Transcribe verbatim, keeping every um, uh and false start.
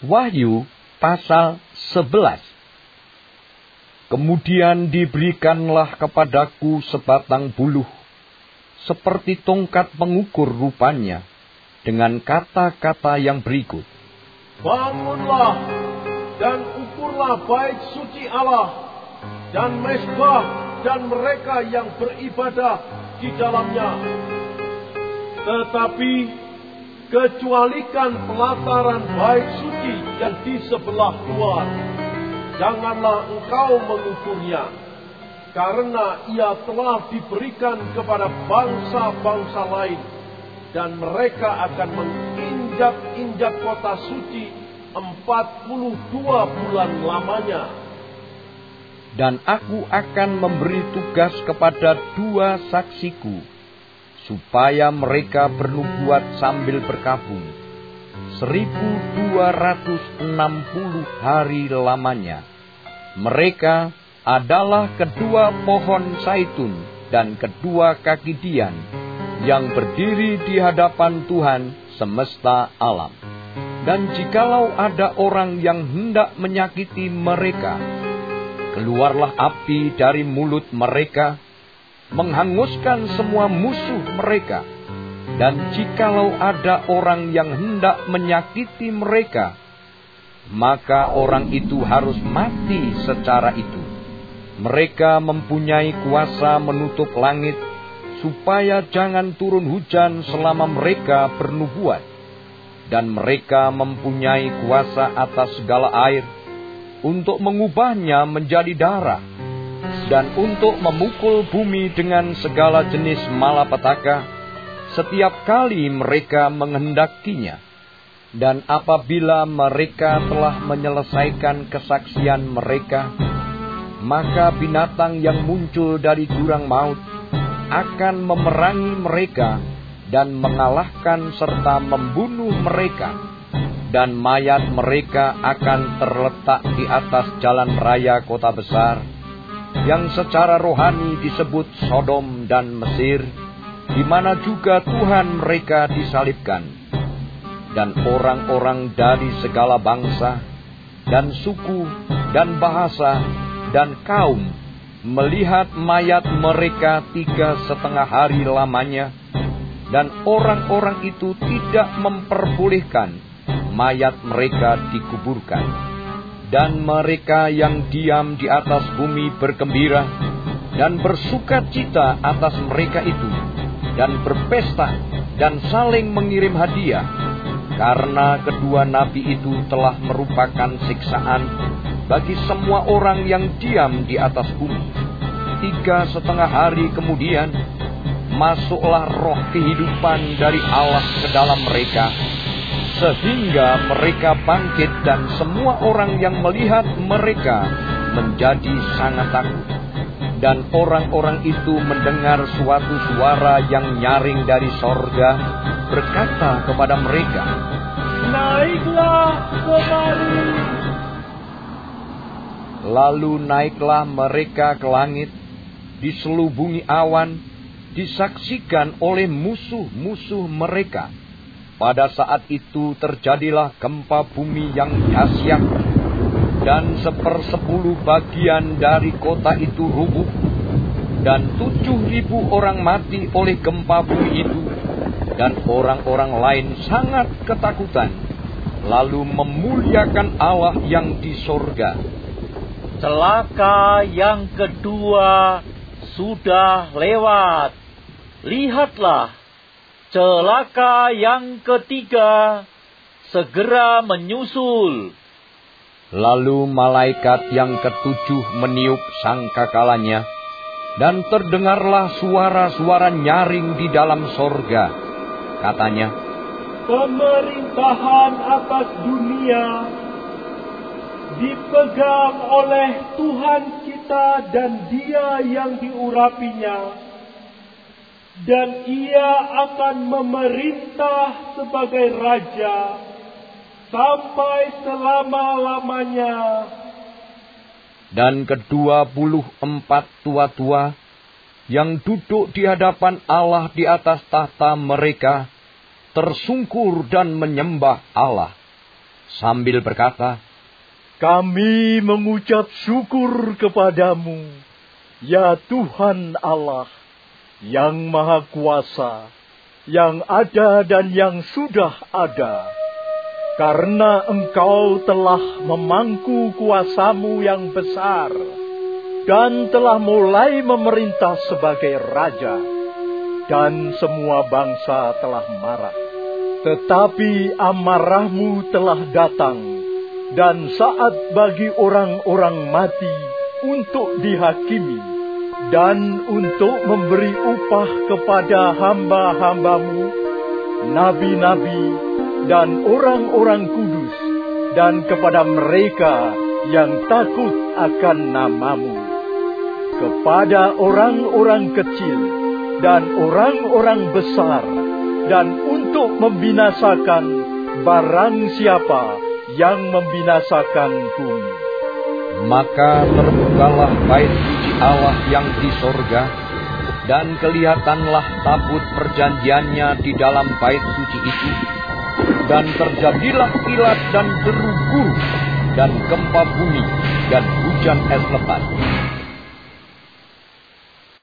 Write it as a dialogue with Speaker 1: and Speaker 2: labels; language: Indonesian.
Speaker 1: Wahyu pasal sebelas. Kemudian diberikanlah kepadaku sebatang buluh, seperti tongkat pengukur rupanya, dengan kata-kata yang berikut.
Speaker 2: Bangunlah dan ukurlah bait suci Allah, dan mezbah dan mereka yang beribadah di dalamnya. Tetapi kecualikan pelataran bait suci yang di sebelah luar. Janganlah engkau mengukurnya, karena ia telah diberikan kepada bangsa-bangsa lain, dan mereka akan menginjak-injak kota suci empat puluh dua bulan lamanya.
Speaker 1: Dan aku akan memberi tugas kepada dua saksiku, supaya mereka bernubuat sambil berkabung, seribu dua ratus enam puluh hari lamanya. Mereka adalah kedua pohon zaitun dan kedua kaki dian, yang berdiri di hadapan Tuhan semesta alam. Dan jikalau ada orang yang hendak menyakiti mereka, keluarlah api dari mulut mereka, menghanguskan semua musuh mereka. Dan jikalau ada orang yang hendak menyakiti mereka, maka orang itu harus mati secara itu. Mereka mempunyai kuasa menutup langit, supaya jangan turun hujan selama mereka bernubuat. Dan mereka mempunyai kuasa atas segala air, untuk mengubahnya menjadi darah, dan untuk memukul bumi dengan segala jenis malapetaka, setiap kali mereka menghendakinya. Dan apabila mereka telah menyelesaikan kesaksian mereka, maka binatang yang muncul dari jurang maut akan memerangi mereka dan mengalahkan serta membunuh mereka. Dan mayat mereka akan terletak di atas jalan raya kota besar, yang secara rohani disebut Sodom dan Mesir, di mana juga Tuhan mereka disalibkan. Dan orang-orang dari segala bangsa, dan suku, dan bahasa, dan kaum, melihat mayat mereka tiga setengah hari lamanya, dan orang-orang itu tidak memperbolehkan mayat mereka dikuburkan. Dan mereka yang diam di atas bumi bergembira, dan bersukacita atas mereka itu, dan berpesta, dan saling mengirim hadiah, karena kedua nabi itu telah merupakan siksaan bagi semua orang yang diam di atas bumi. Tiga setengah hari kemudian, masuklah roh kehidupan dari Allah ke dalam mereka, sehingga mereka bangkit, dan semua orang yang melihat mereka menjadi sangat takut. Dan orang-orang itu mendengar suatu suara yang nyaring dari sorga, berkata kepada mereka,
Speaker 2: Naiklah kemari.
Speaker 1: Lalu naiklah mereka ke langit, diselubungi awan, disaksikan oleh musuh-musuh mereka. Pada saat itu terjadilah gempa bumi yang dahsyat, dan sepersepuluh bagian dari kota itu rubuh, dan tujuh ribu orang mati oleh gempa bumi itu. Dan orang-orang lain sangat ketakutan, lalu memuliakan Allah yang di sorga.
Speaker 3: Celaka yang kedua sudah lewat. Lihatlah, celaka yang ketiga segera menyusul.
Speaker 1: Lalu malaikat yang ketujuh meniup sangkakalanya, dan terdengarlah suara-suara nyaring di dalam sorga. Katanya,
Speaker 2: Pemerintahan atas dunia dipegang oleh Tuhan kita dan Dia yang diurapinya, dan Ia akan memerintah sebagai Raja sampai selama-lamanya.
Speaker 1: Dan kedua puluh empat tua-tua yang duduk di hadapan Allah di atas tahta mereka tersungkur dan menyembah Allah, sambil berkata,
Speaker 2: "Kami mengucap syukur kepadamu, ya Tuhan Allah, yang Maha Kuasa, yang ada dan yang sudah ada, karena Engkau telah memangku kuasamu yang besar, dan telah mulai memerintah sebagai Raja, dan semua bangsa telah marah. Tetapi amarahmu telah datang, dan saat bagi orang-orang mati untuk dihakimi, dan untuk memberi upah kepada hamba-hambamu, nabi-nabi, dan orang-orang kudus, dan kepada mereka yang takut akan namamu, kepada orang-orang kecil, dan orang-orang besar, dan untuk membinasakan barang siapa yang membinasakan bumi."
Speaker 1: Maka terbukalah bait suci Allah yang di sorga, dan kelihatanlah tabut perjanjiannya di dalam bait suci itu, dan terjadilah kilat dan deru guru, dan gempa bumi, dan hujan es lebat.